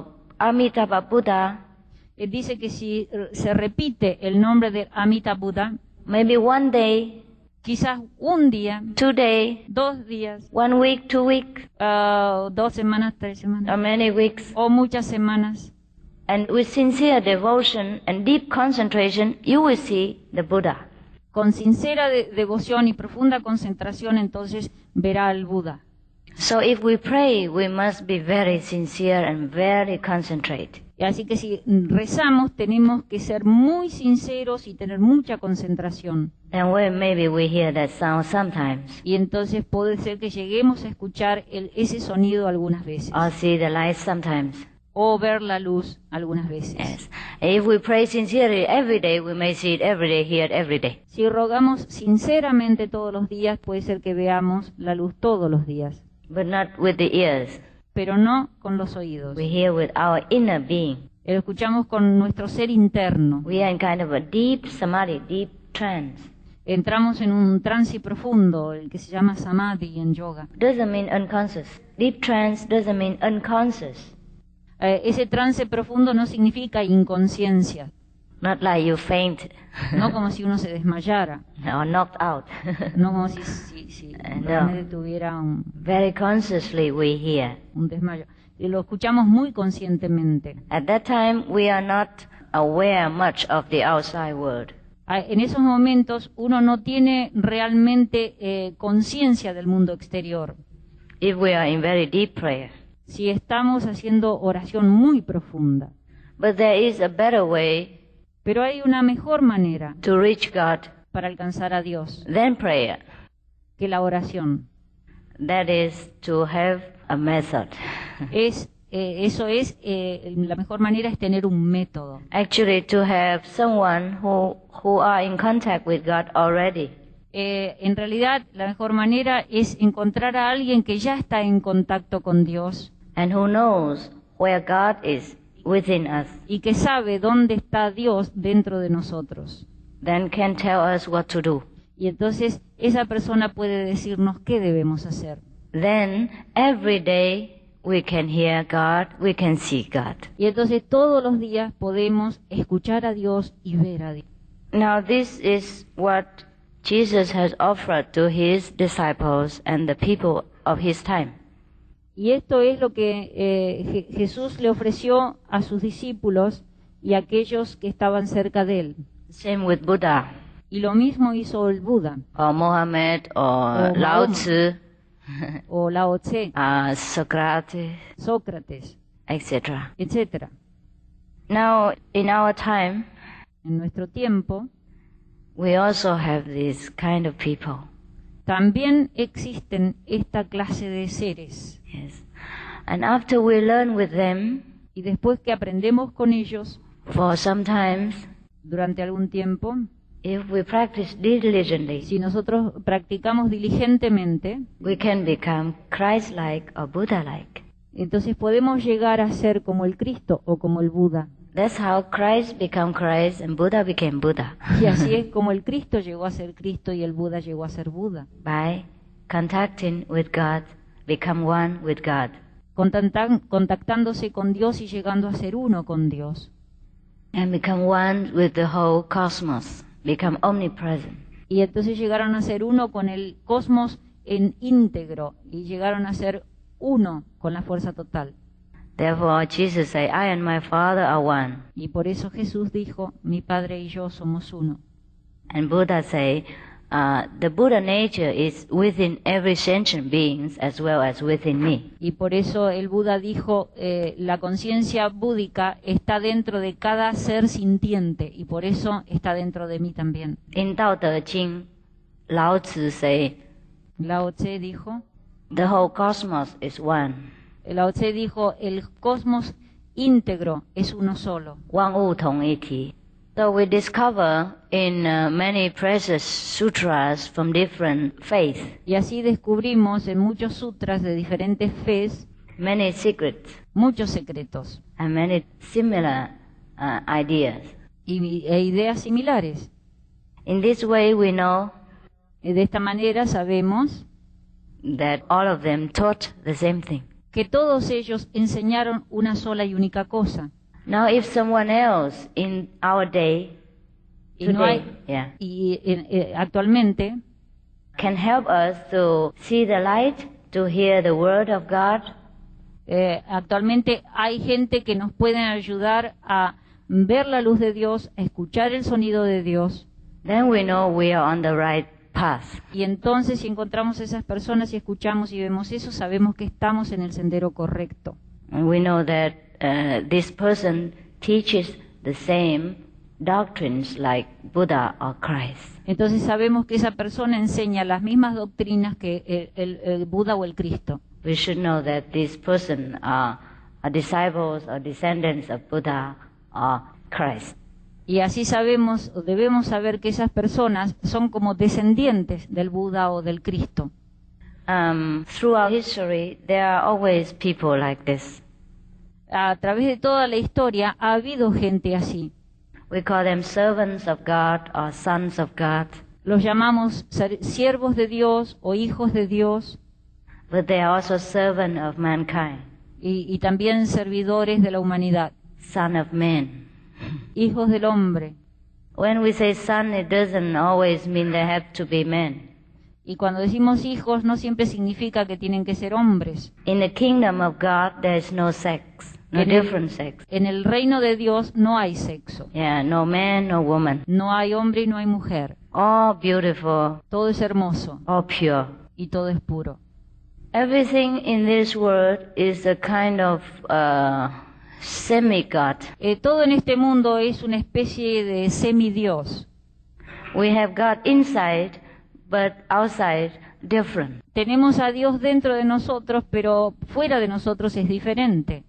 Speaker 2: Amitabha Buddha,
Speaker 3: Dice que si se repite el nombre de Amitabha Buddha,
Speaker 2: maybe one day,
Speaker 3: quizás un día,
Speaker 2: 2 days,
Speaker 3: 2 días,
Speaker 2: 1 week, 2 weeks,
Speaker 3: 2 semanas, 3
Speaker 2: or
Speaker 3: semanas,
Speaker 2: many weeks,
Speaker 3: o muchas semanas,
Speaker 2: and with sincere devotion and deep concentration, you will see the Buddha.
Speaker 3: con sincera devoción y profunda concentración, entonces verá al Buda.
Speaker 2: So if we pray, we must be very sincere and very concentrated.
Speaker 3: Y así que si rezamos, tenemos que ser muy sinceros y tener mucha concentración.
Speaker 2: And maybe we hear that sound sometimes,
Speaker 3: Y entonces puede ser que lleguemos a escuchar ese sonido algunas veces,
Speaker 2: or see the light sometimes.
Speaker 3: o ver la luz algunas veces.
Speaker 2: Yes. If we pray sincerely every day, we may see it every day, hear it every day.
Speaker 3: Si rogamos sinceramente todos los días, puede ser que veamos la luz todos los días,
Speaker 2: But not with the ears.
Speaker 3: pero no con los oídos.
Speaker 2: We hear with our inner being.
Speaker 3: Lo escuchamos con nuestro ser interno.
Speaker 2: We are in kind of a deep samadhi, deep trance.
Speaker 3: Entramos en un trance profundo, el que se llama samadhi en yoga.
Speaker 2: Doesn't mean unconscious. Deep trance doesn't mean unconscious.
Speaker 3: Ese trance profundo no significa inconsciencia,
Speaker 2: Not like you faint
Speaker 3: no como si uno se desmayara,
Speaker 2: or knocked out.
Speaker 3: no como si
Speaker 2: No.
Speaker 3: realmente tuviera
Speaker 2: Very consciously we hear.
Speaker 3: un desmayo. Y lo escuchamos muy conscientemente.
Speaker 2: At that time, we are not aware much of the outside world.
Speaker 3: En esos momentos uno no tiene realmente conciencia del mundo exterior.
Speaker 2: If we are in very deep prayer.
Speaker 3: Si estamos haciendo oración muy profunda.
Speaker 2: But there is a better way
Speaker 3: Pero hay una mejor manera
Speaker 2: to reach God
Speaker 3: para alcanzar a Dios
Speaker 2: than prayer.
Speaker 3: que la oración.
Speaker 2: That is to have a method.
Speaker 3: La mejor manera es tener un método.
Speaker 2: Actually, to have someone who are in contact with God already.
Speaker 3: En realidad, la mejor manera es encontrar a alguien que ya está en contacto con Dios
Speaker 2: And who knows where God is within us.
Speaker 3: y que sabe dónde está Dios dentro de nosotros.
Speaker 2: Then can tell us what to do.
Speaker 3: Y entonces esa persona puede decirnos qué debemos hacer.
Speaker 2: Then every day we can hear God, we can see God.
Speaker 3: Y entonces todos los días podemos escuchar a Dios y ver a Dios.
Speaker 2: Now this is what Jesus has offered to his disciples and the people of his time.
Speaker 3: Y esto es lo que Jesús le ofreció a sus discípulos y a aquellos que estaban cerca de él.
Speaker 2: Same with Buddha,
Speaker 3: Y lo mismo hizo el Buda,
Speaker 2: or Mohammed, or
Speaker 3: O
Speaker 2: Lao
Speaker 3: Mahoma.
Speaker 2: Tzu,
Speaker 3: o Lao Tse,
Speaker 2: Socrates,
Speaker 3: Sócrates,
Speaker 2: etc.
Speaker 3: etc.
Speaker 2: Now, in our time,
Speaker 3: En nuestro tiempo
Speaker 2: we also have this kind of people.
Speaker 3: también existen esta clase de seres.
Speaker 2: Yes. And after we learn with them,
Speaker 3: Y después que aprendemos con ellos,
Speaker 2: for sometimes,
Speaker 3: durante algún tiempo,
Speaker 2: if we practice diligently,
Speaker 3: si nosotros practicamos diligentemente,
Speaker 2: we can become Christ-like or Buddha-like.
Speaker 3: entonces podemos llegar a ser como el Cristo o como el Buda.
Speaker 2: That's how Christ became Christ and Buddha became Buddha.
Speaker 3: Y así es como el Cristo llegó a ser Cristo y el Buda llegó a ser Buda.
Speaker 2: By contacting with God, become one with God.
Speaker 3: Contactándose con Dios y llegando a ser uno con Dios.
Speaker 2: And become one with the whole cosmos, become omnipresent.
Speaker 3: Y entonces llegaron a ser uno con el cosmos en íntegro y llegaron a ser uno con la fuerza total.
Speaker 2: Therefore, Jesus said, I and my Father are one.
Speaker 3: Y por eso Jesús dijo, mi Padre y yo somos uno.
Speaker 2: And Buddha said, the Buddha nature is within every sentient being as well as within me.
Speaker 3: Y por eso el Buda dijo, la conciencia búdica está dentro de cada ser sintiente y por eso está dentro de mí también.
Speaker 2: In Tao Te Ching, Lao Tzu say,
Speaker 3: Lao Tse dijo,
Speaker 2: the whole cosmos is one.
Speaker 3: Lao Tse dijo, el cosmos íntegro es uno solo.
Speaker 2: 万物同一体. So we discover in many precious sutras from different faiths,
Speaker 3: Y así descubrimos en muchos sutras de diferentes fes
Speaker 2: many secrets
Speaker 3: muchos secretos
Speaker 2: and many similar ideas.
Speaker 3: e ideas similares.
Speaker 2: In this way we know
Speaker 3: De esta manera sabemos
Speaker 2: that all of them taught the same thing.
Speaker 3: que todos ellos enseñaron una sola y única cosa.
Speaker 2: Now, if someone else in our day,
Speaker 3: Y, no hay-
Speaker 2: today, yeah,
Speaker 3: y, actualmente
Speaker 2: can help us to see the light, to hear the word of God,
Speaker 3: actualmente hay gente que nos puede ayudar a ver la luz de Dios, a escuchar el sonido de Dios.
Speaker 2: then we know we are on the right path.
Speaker 3: Y entonces si encontramos esas personas y escuchamos y vemos eso, sabemos que estamos en el sendero correcto.
Speaker 2: And we know that this person teaches the same doctrines like Buddha or Christ.
Speaker 3: Entonces sabemos que esa persona enseña las mismas doctrinas que el Buda o el Cristo.
Speaker 2: We should know that this person are disciples or descendants of Buddha or Christ.
Speaker 3: Y así sabemos, o debemos saber que esas personas son como descendientes del Buda o del Cristo.
Speaker 2: Throughout history, there are always people like this.
Speaker 3: A través de toda la historia ha habido gente así.
Speaker 2: We call them servants of God or sons of God,
Speaker 3: Los llamamos siervos de Dios o hijos de Dios
Speaker 2: but they are also servants of mankind,
Speaker 3: y también servidores de la humanidad,
Speaker 2: son of men.
Speaker 3: hijos del hombre.
Speaker 2: When we say son, it doesn't always mean they have to be men.
Speaker 3: Y cuando decimos hijos no siempre significa que tienen que ser hombres.
Speaker 2: In the kingdom of God, there is no sex, no
Speaker 3: En el-
Speaker 2: different sex.
Speaker 3: En el reino de Dios no hay sexo.
Speaker 2: Yeah, no man, no woman.
Speaker 3: No hay hombre y no hay mujer.
Speaker 2: All beautiful,
Speaker 3: Todo es hermoso
Speaker 2: all pure.
Speaker 3: y todo es puro.
Speaker 2: Everything in this world is a kind of semi-God.
Speaker 3: Todo en este mundo es una especie de semidios.
Speaker 2: We have God inside, but outside different.
Speaker 3: Tenemos a Dios dentro de nosotros, pero fuera de nosotros es diferente.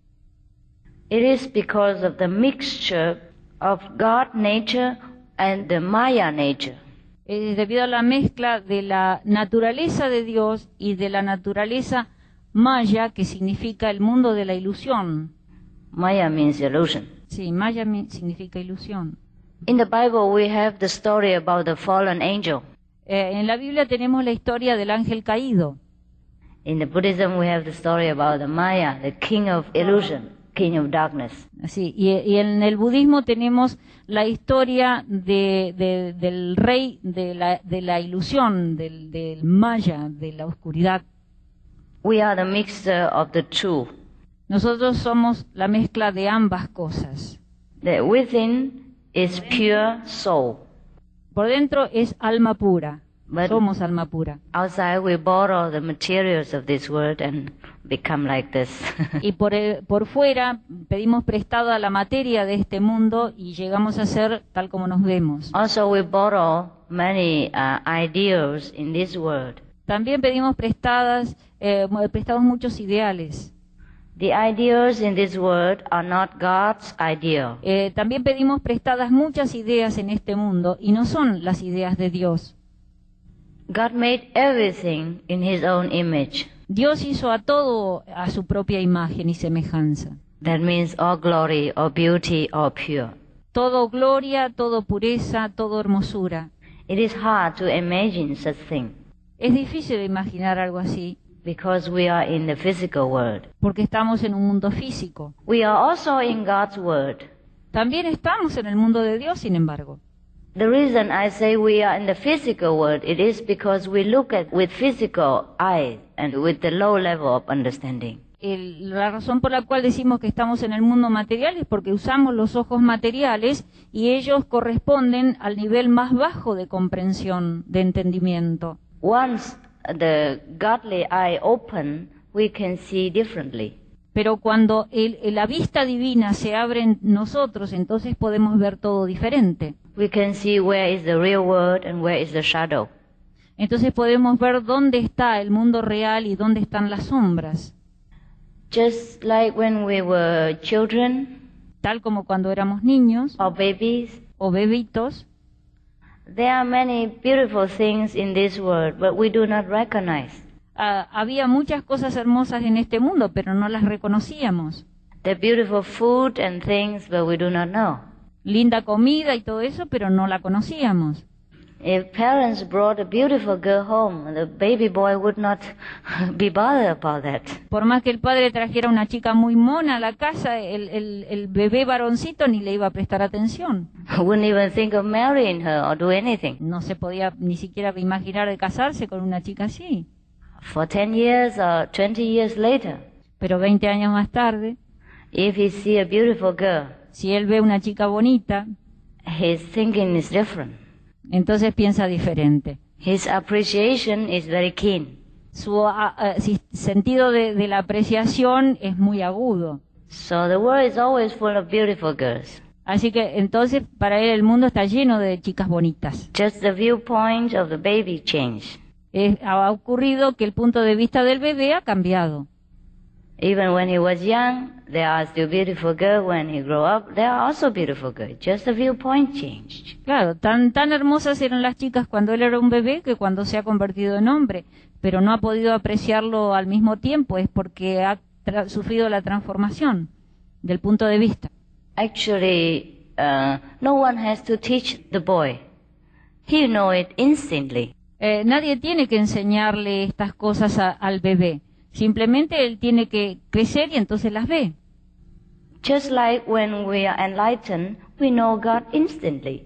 Speaker 2: It is because of the mixture of God nature and the Maya nature.
Speaker 3: Es debido a la mezcla de la naturaleza de Dios y de la naturaleza maya, que significa el mundo de la ilusión.
Speaker 2: Maya means illusion.
Speaker 3: Sí, maya significa ilusión.
Speaker 2: In the Bible, we have the story about the fallen angel.
Speaker 3: En la Biblia tenemos la historia del ángel caído.
Speaker 2: In the Buddhism, we have the story about the Maya, the king of illusion, king of darkness.
Speaker 3: Sí, y en el budismo tenemos la historia del rey de la ilusión, del maya, de la oscuridad.
Speaker 2: We are the mixture of the two.
Speaker 3: Nosotros somos la mezcla de ambas cosas.
Speaker 2: The within is pure soul.
Speaker 3: Por dentro es alma pura,
Speaker 2: But
Speaker 3: somos alma pura.
Speaker 2: outside, we borrow the materials of this world and become like this.
Speaker 3: Y por fuera pedimos prestada la materia de este mundo y llegamos a ser tal como nos vemos.
Speaker 2: Also, we borrow many ideals in this world.
Speaker 3: También pedimos prestados muchos ideales.
Speaker 2: The ideals in this world are not God's ideal.
Speaker 3: También pedimos prestadas muchas ideas en este mundo y no son las ideas de Dios.
Speaker 2: God made everything in His own image.
Speaker 3: Dios hizo a todo a su propia imagen y semejanza.
Speaker 2: That means all glory, all beauty, all pure.
Speaker 3: Todo gloria, todo pureza, todo hermosura.
Speaker 2: It is hard to imagine such thing
Speaker 3: Es difícil imaginar algo así
Speaker 2: because we are in the physical world.
Speaker 3: porque estamos en un mundo físico.
Speaker 2: We are also in God's world.
Speaker 3: También estamos en el mundo de Dios, sin embargo.
Speaker 2: The reason I say we are in the physical world, it is because we look at with physical eyes and with the low level of understanding.
Speaker 3: La razón por la cual decimos que estamos en el mundo material es porque usamos los ojos materiales y ellos corresponden al nivel más bajo de comprensión, de entendimiento.
Speaker 2: Once the godly eye open, we can see differently.
Speaker 3: Pero cuando la vista divina se abre en nosotros, entonces podemos ver todo diferente.
Speaker 2: We can see where is the real world and where is the shadow.
Speaker 3: Entonces podemos ver dónde está el mundo real y dónde están las sombras.
Speaker 2: Just like when we were children
Speaker 3: Tal como cuando éramos niños
Speaker 2: or babies,
Speaker 3: o bebitos,
Speaker 2: there are many beautiful things in this world, but we do not recognize.
Speaker 3: había muchas cosas hermosas en este mundo, pero no las reconocíamos.
Speaker 2: The beautiful food and things, but we do not know.
Speaker 3: Linda comida y todo eso, pero no la conocíamos.
Speaker 2: If parents brought a beautiful girl home, the baby boy would not be bothered about that.
Speaker 3: Por más que el padre trajera una chica muy mona a la casa, el bebé varoncito ni le iba a prestar atención.
Speaker 2: Wouldn't even think of marrying her or do anything.
Speaker 3: No se podía ni siquiera imaginar de casarse con una chica así.
Speaker 2: For 10 years or 20 years later,
Speaker 3: Pero 20 años más tarde,
Speaker 2: if he see a beautiful girl,
Speaker 3: si él ve una chica bonita,
Speaker 2: his thinking is different.
Speaker 3: entonces piensa diferente.
Speaker 2: His appreciation is very keen.
Speaker 3: Su sentido de la apreciación es muy agudo.
Speaker 2: So the world is always full of beautiful girls.
Speaker 3: Así que entonces para él el mundo está lleno de chicas bonitas.
Speaker 2: Just the viewpoint of the baby changed.
Speaker 3: Ha ocurrido que el punto de vista del bebé ha cambiado.
Speaker 2: Even when he was young, there are still beautiful girls. When he grew up, there are also beautiful girls. Just the viewpoint changed.
Speaker 3: Claro, tan hermosas eran las chicas cuando él era un bebé que cuando se ha convertido en hombre, pero no ha podido apreciarlo al mismo tiempo, es porque ha sufrido la transformación del punto de vista.
Speaker 2: Actually, no one has to teach the boy. He knows it instantly.
Speaker 3: Nadie tiene que enseñarle estas cosas al bebé. Simplemente él tiene que crecer y entonces las ve.
Speaker 2: Just like when we are enlightened, we know God instantly.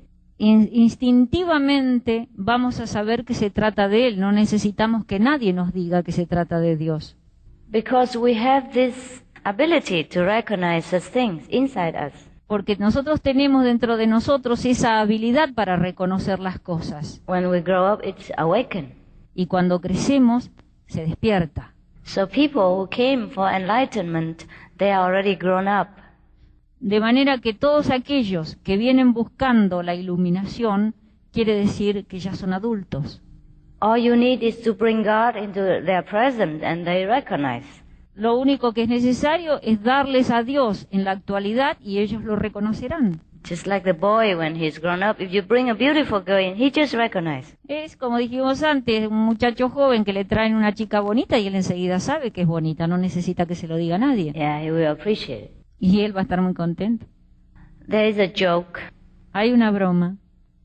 Speaker 3: Instintivamente vamos a saber que se trata de él. No necesitamos que nadie nos diga que se trata de Dios.
Speaker 2: Because we have this ability to recognize such things inside us.
Speaker 3: Porque nosotros tenemos dentro de nosotros esa habilidad para reconocer las cosas.
Speaker 2: When we grow up, it's awakened.
Speaker 3: Y cuando crecemos, se despierta.
Speaker 2: So people who came for enlightenment, they are already grown up.
Speaker 3: De manera que todos aquellos que vienen buscando la iluminación, quiere decir que ya son adultos.
Speaker 2: All you need is to bring God into their present and they recognize.
Speaker 3: Lo único que es necesario es darles a Dios en la actualidad y ellos lo reconocerán.
Speaker 2: Just like the boy when he's grown up, if you bring a beautiful girl in, he just recognizes.
Speaker 3: Es como dijimos antes, un muchacho joven que le traen una chica bonita y él enseguida sabe que es bonita, no necesita que se lo diga nadie.
Speaker 2: Yeah, he will appreciate it.
Speaker 3: Y él va a estar muy contento.
Speaker 2: There is a joke.
Speaker 3: Hay una broma.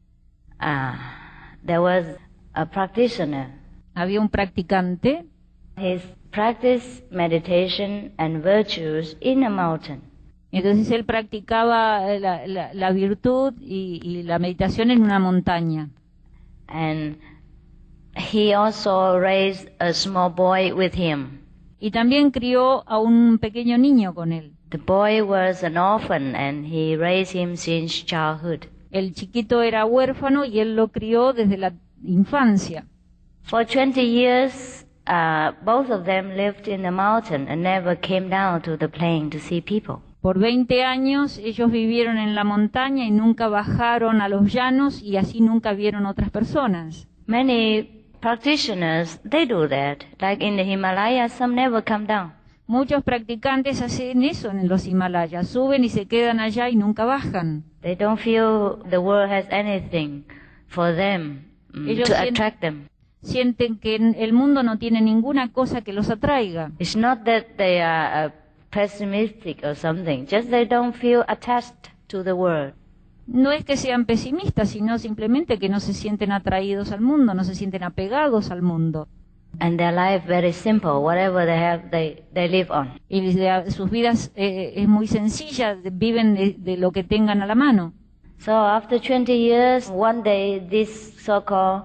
Speaker 2: There was a practitioner.
Speaker 3: Había un practicante.
Speaker 2: He practiced meditation and virtues in a mountain.
Speaker 3: Entonces él practicaba la virtud y la meditación en una montaña.
Speaker 2: And he also raised a small boy with him.
Speaker 3: Y también crió a un pequeño niño con él.
Speaker 2: The boy was an orphan and he raised him since childhood.
Speaker 3: El chiquito era huérfano y él lo crió desde la infancia.
Speaker 2: For 20 years, both of them lived in the mountain and never came down to the plain to see people.
Speaker 3: Por 20 años ellos vivieron en la montaña y nunca bajaron a los llanos y así nunca vieron otras personas.
Speaker 2: Many practitioners, they do that. Like in the Himalayas, some never come down.
Speaker 3: Muchos practicantes hacen eso en los Himalayas, suben y se quedan allá y nunca bajan.
Speaker 2: They don't feel the world has anything for them to attract them.
Speaker 3: Sienten que el mundo no tiene ninguna cosa que los atraiga.
Speaker 2: It's not that they are pessimistic or something, just they don't feel attached to the world.
Speaker 3: No es que sean pesimistas, sino simplemente que no se sienten atraídos al mundo, no se sienten apegados al mundo.
Speaker 2: And their life very simple, whatever they have, they live on.
Speaker 3: Y sus vidas es muy sencilla, viven de lo que tengan a la mano.
Speaker 2: So after 20 years, one day this so-called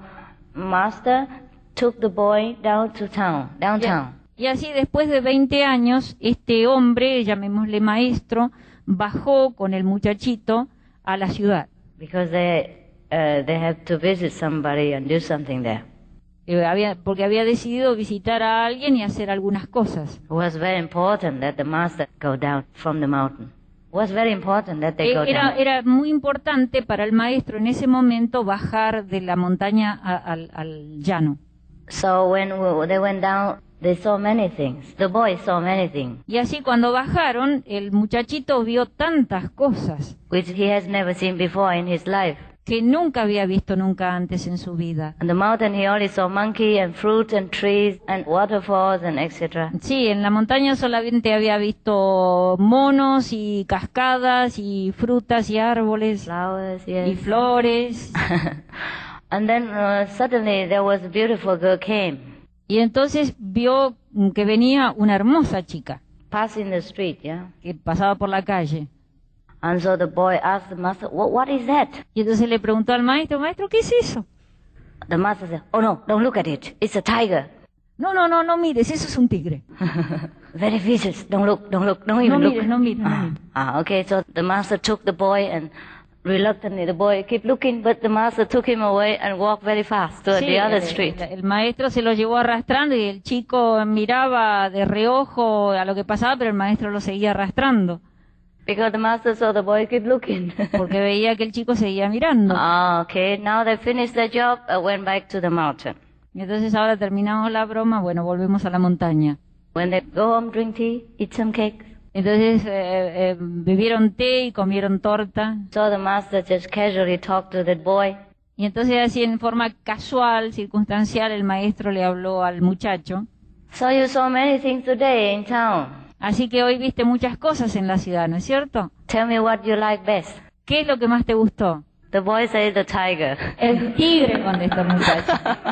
Speaker 2: master took the boy down to downtown.
Speaker 3: Y así después de 20 años, este hombre, llamémosle maestro, bajó con el muchachito a la ciudad.
Speaker 2: Because they have to visit somebody and do something there.
Speaker 3: Porque había decidido visitar a alguien y hacer algunas cosas.
Speaker 2: It was very important that the master go down from the mountain. It was very important that they go down.
Speaker 3: Era muy importante para el maestro en ese momento bajar de la montaña al llano.
Speaker 2: So when they went down, they saw many things. The boy saw many things.
Speaker 3: Y así cuando bajaron, el muchachito vio tantas cosas
Speaker 2: Which he has never seen before in his life.
Speaker 3: que nunca había visto nunca antes en su vida.
Speaker 2: On the mountain he only saw monkey and fruit and trees and waterfalls and etc.
Speaker 3: Sí, en la montaña solamente había visto monos y cascadas y frutas y árboles
Speaker 2: Flowers, yes.
Speaker 3: y flores.
Speaker 2: And then suddenly there was a beautiful girl came,
Speaker 3: Y entonces vio que venía una hermosa chica
Speaker 2: passing the street, yeah.
Speaker 3: que pasaba por la calle.
Speaker 2: And so the boy asked the master, what is that?
Speaker 3: Y entonces le preguntó al maestro, maestro, ¿qué es eso?
Speaker 2: The master said, oh no, don't look at it. It's a tiger.
Speaker 3: No, no, no, no mires, eso es un tigre.
Speaker 2: Very vicious. Don't look, don't
Speaker 3: No
Speaker 2: even look.
Speaker 3: mires, no mires, no mires.
Speaker 2: Okay, so the master took the boy and reluctantly the boy kept looking, but the master took him away and walked very fast to
Speaker 3: Sí,
Speaker 2: the other street.
Speaker 3: el maestro se lo llevó arrastrando y el chico miraba de reojo a lo que pasaba, pero el maestro lo seguía arrastrando,
Speaker 2: Because the master saw the boy keep looking.
Speaker 3: porque veía que el chico seguía mirando.
Speaker 2: Okay, now they finished their job, went back to the mountain.
Speaker 3: Y entonces ahora terminamos la broma, bueno, volvemos a la montaña.
Speaker 2: When they go home, drink tea, eat some cakes.
Speaker 3: Entonces bebieron té y comieron torta.
Speaker 2: So the master just casually talked to that boy.
Speaker 3: Y entonces así en forma casual, circunstancial, el maestro le habló al muchacho.
Speaker 2: So you saw many things today in town.
Speaker 3: Así que hoy viste muchas cosas en la ciudad, ¿no es cierto?
Speaker 2: Tell me what you like best.
Speaker 3: ¿Qué es lo que más te gustó?
Speaker 2: The boy said the tiger.
Speaker 3: El tigre, contestó el muchacho.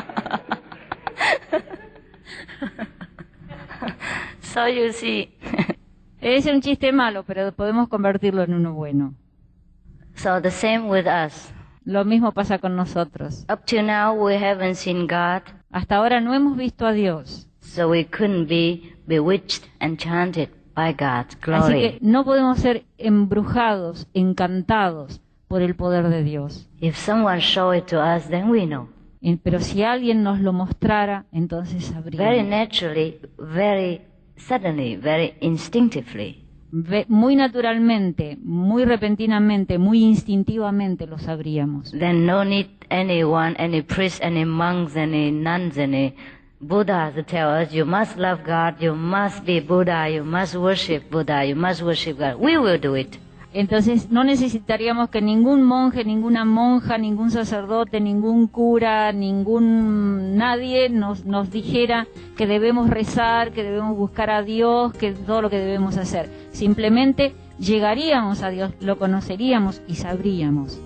Speaker 2: So you see.
Speaker 3: Es un chiste malo, pero podemos convertirlo en uno bueno.
Speaker 2: So the same with us.
Speaker 3: Lo mismo pasa con nosotros.
Speaker 2: Up to now we haven't seen God,
Speaker 3: Hasta ahora no hemos visto a Dios.
Speaker 2: so we couldn't be bewitched, enchanted by God's
Speaker 3: Así
Speaker 2: glory.
Speaker 3: que no podemos ser embrujados, encantados por el poder de Dios.
Speaker 2: If someone show it to us, then we know.
Speaker 3: Pero si alguien nos lo mostrara, entonces
Speaker 2: Very
Speaker 3: sabríamos.
Speaker 2: naturally, very suddenly, very instinctively.
Speaker 3: Muy naturalmente, muy repentinamente, muy instintivamente lo sabríamos.
Speaker 2: Then no need anyone, any priest, any monks, any nuns, any Buddhas to tell us, you must love God, you must be Buddha, you must worship Buddha, you must worship God. We will do it.
Speaker 3: Entonces no necesitaríamos que ningún monje, ninguna monja, ningún sacerdote, ningún cura, nadie nos dijera que debemos rezar, que debemos buscar a Dios, que todo lo que debemos hacer. Simplemente llegaríamos a Dios, lo conoceríamos y sabríamos.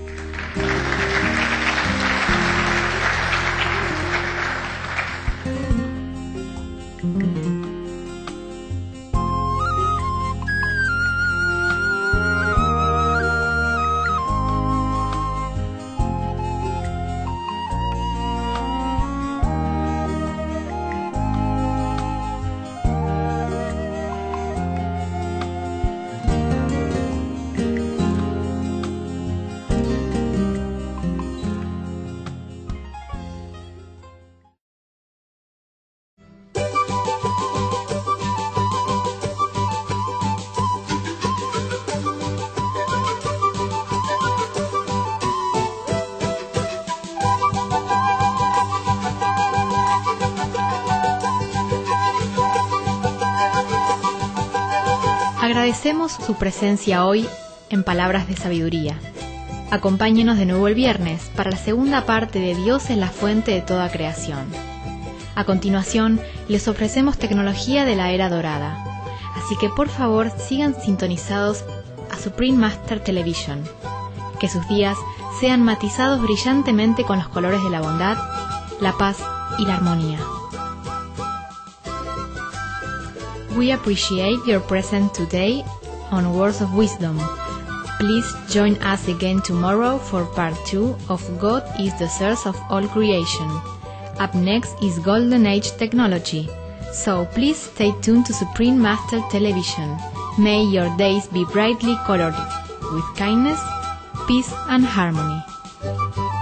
Speaker 1: Agradecemos su presencia hoy en Palabras de Sabiduría. Acompáñenos de nuevo el viernes para la segunda parte de Dios es la fuente de toda creación. A continuación, les ofrecemos tecnología de la era dorada. Así que por favor sigan sintonizados a Supreme Master Television. Que sus días sean matizados brillantemente con los colores de la bondad, la paz y la armonía. We appreciate your presence today on Words of Wisdom. Please join us again tomorrow for part 2 of God is the source of all creation. Up next is Golden Age technology. So please stay tuned to Supreme Master Television. May your days be brightly colored with kindness, peace and harmony.